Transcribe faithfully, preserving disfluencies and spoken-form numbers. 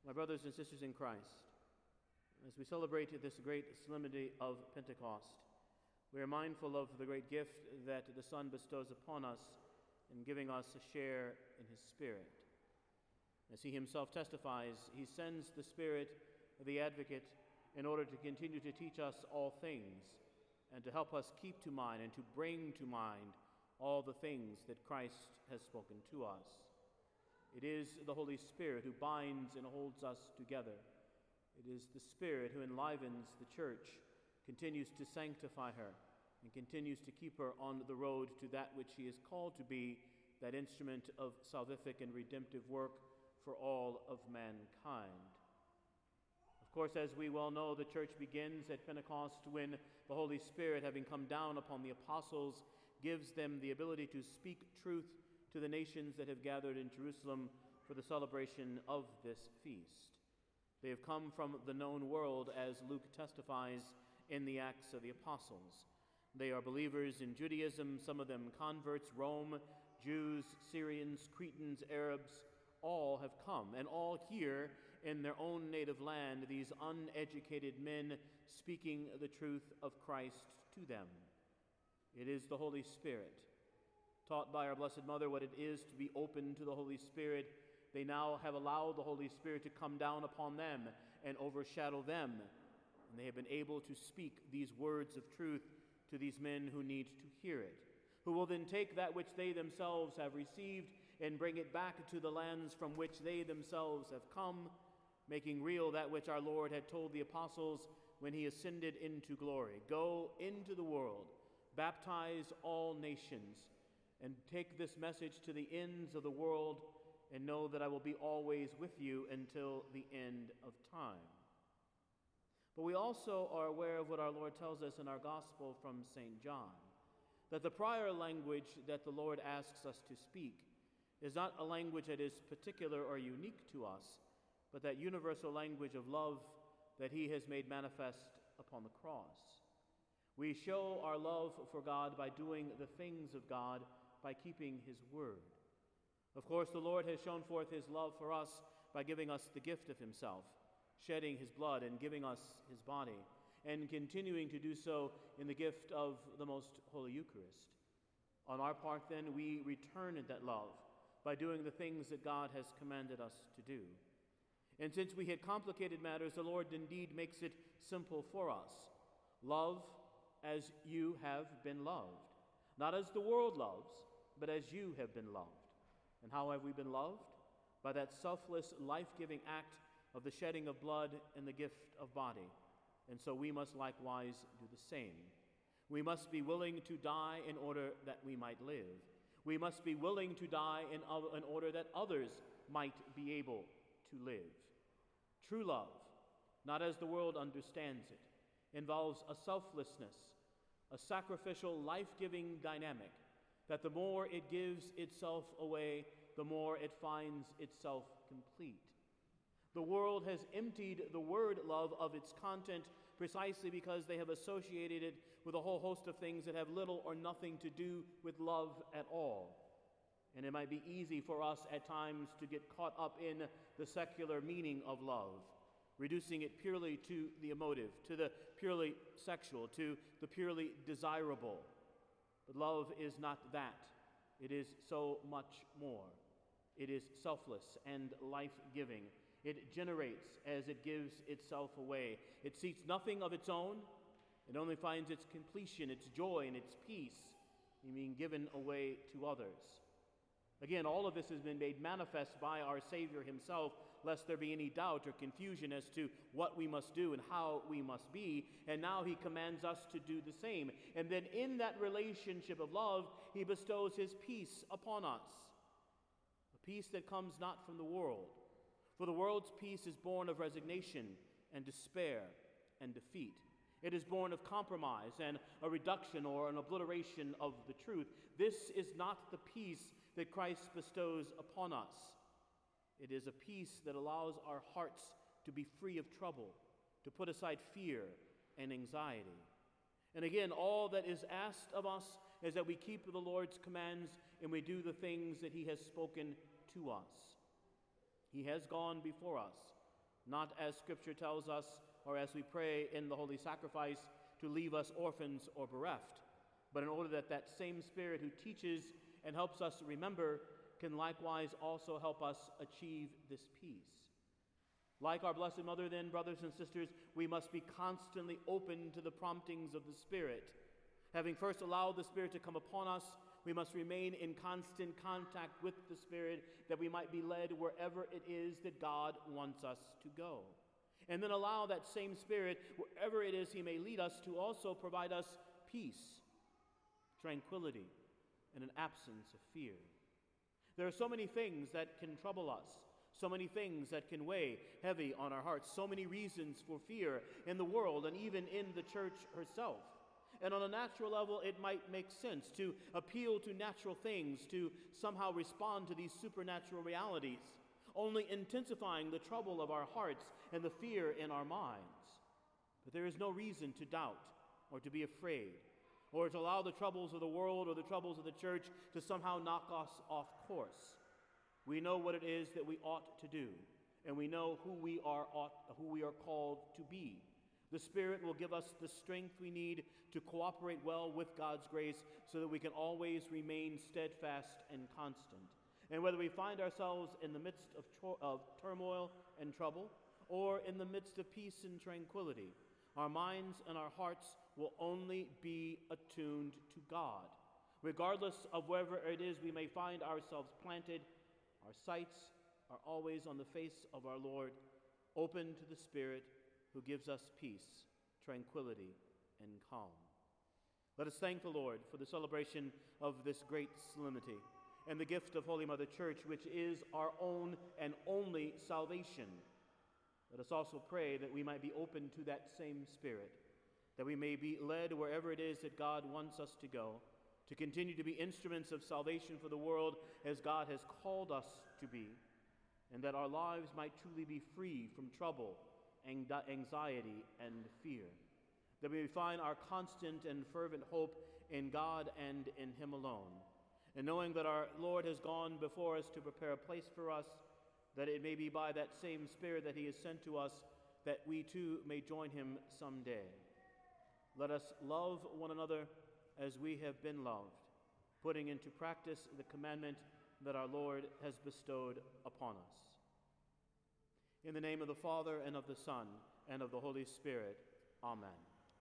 My brothers and sisters in Christ, as we celebrate this great solemnity of Pentecost, we are mindful of the great gift that the Son bestows upon us in giving us a share in his Spirit. As he himself testifies, he sends the Spirit of the Advocate in order to continue to teach us all things and to help us keep to mind and to bring to mind all the things that Christ has spoken to us. It is the Holy Spirit who binds and holds us together. It is the Spirit who enlivens the church, continues to sanctify her, and continues to keep her on the road to that which she is called to be, that instrument of salvific and redemptive work for all of mankind. Of course, as we well know, the church begins at Pentecost when the Holy Spirit, having come down upon the apostles, gives them the ability to speak truth to the nations that have gathered in Jerusalem for the celebration of this feast. They have come from the known world, as Luke testifies in the Acts of the Apostles. They are believers in Judaism, some of them converts, Rome, Jews, Syrians, Cretans, Arabs, all have come, and all here in their own native land, these uneducated men speaking the truth of Christ to them. It is the Holy Spirit. Taught by our Blessed Mother what it is to be open to the Holy Spirit, they now have allowed the Holy Spirit to come down upon them and overshadow them. And they have been able to speak these words of truth to these men who need to hear it, who will then take that which they themselves have received and bring it back to the lands from which they themselves have come, making real that which our Lord had told the apostles when he ascended into glory. Go into the world, baptize all nations, and take this message to the ends of the world, and know that I will be always with you until the end of time. But we also are aware of what our Lord tells us in our Gospel from Saint John, that the prior language that the Lord asks us to speak is not a language that is particular or unique to us, but that universal language of love that he has made manifest upon the cross. We show our love for God by doing the things of God, by keeping his word. Of course, the Lord has shown forth his love for us by giving us the gift of himself, shedding his blood and giving us his body, and continuing to do so in the gift of the most holy Eucharist. On our part, then, we return that love by doing the things that God has commanded us to do. And since we had complicated matters, the Lord indeed makes it simple for us. Love as you have been loved, not as the world loves, but as you have been loved. And how have we been loved? By that selfless, life-giving act of the shedding of blood and the gift of body. And so we must likewise do the same. We must be willing to die in order that we might live. We must be willing to die in, in order that others might be able to live. True love, not as the world understands it, involves a selflessness, a sacrificial, life-giving dynamic, that the more it gives itself away, the more it finds itself complete. The world has emptied the word love of its content precisely because they have associated it with a whole host of things that have little or nothing to do with love at all. And it might be easy for us at times to get caught up in the secular meaning of love, reducing it purely to the emotive, to the purely sexual, to the purely desirable. But love is not that. It is so much more. It is selfless and life-giving. It generates as it gives itself away. It seeks nothing of its own. It only finds its completion, its joy, and its peace in being given away to others. Again, all of this has been made manifest by our Savior himself, lest there be any doubt or confusion as to what we must do and how we must be. And now he commands us to do the same. And then in that relationship of love, he bestows his peace upon us. A peace that comes not from the world. For the world's peace is born of resignation and despair and defeat. It is born of compromise and a reduction or an obliteration of the truth. This is not the peace that Christ bestows upon us. It is a peace that allows our hearts to be free of trouble, to put aside fear and anxiety. And again, all that is asked of us is that we keep the Lord's commands and we do the things that he has spoken to us. He has gone before us, not as Scripture tells us, or as we pray in the holy sacrifice, to leave us orphans or bereft, but in order that that same Spirit who teaches and helps us remember can likewise also help us achieve this peace. Like our Blessed Mother, then, brothers and sisters, we must be constantly open to the promptings of the Spirit. Having first allowed the Spirit to come upon us, we must remain in constant contact with the Spirit that we might be led wherever it is that God wants us to go. And then allow that same Spirit, wherever it is He may lead us, to also provide us peace, tranquility, and an absence of fear. There are so many things that can trouble us, so many things that can weigh heavy on our hearts, so many reasons for fear in the world and even in the church herself. And on a natural level, it might make sense to appeal to natural things, to somehow respond to these supernatural realities, only intensifying the trouble of our hearts and the fear in our minds. But there is no reason to doubt or to be afraid, or to allow the troubles of the world or the troubles of the church to somehow knock us off course. We know what it is that we ought to do, and we know who we are ought, who we are called to be. The Spirit will give us the strength we need to cooperate well with God's grace so that we can always remain steadfast and constant. And whether we find ourselves in the midst of, tro- of turmoil and trouble, or in the midst of peace and tranquility, our minds and our hearts will only be attuned to God. Regardless of wherever it is we may find ourselves planted, our sights are always on the face of our Lord, open to the Spirit who gives us peace, tranquility, and calm. Let us thank the Lord for the celebration of this great solemnity and the gift of Holy Mother Church, which is our own and only salvation. Let us also pray that we might be open to that same Spirit, that we may be led wherever it is that God wants us to go, to continue to be instruments of salvation for the world as God has called us to be, and that our lives might truly be free from trouble, anxiety, and fear, that we may find our constant and fervent hope in God and in Him alone, and knowing that our Lord has gone before us to prepare a place for us, that it may be by that same Spirit that He has sent to us that we too may join Him someday. Let us love one another as we have been loved, putting into practice the commandment that our Lord has bestowed upon us. In the name of the Father, and of the Son, and of the Holy Spirit. Amen.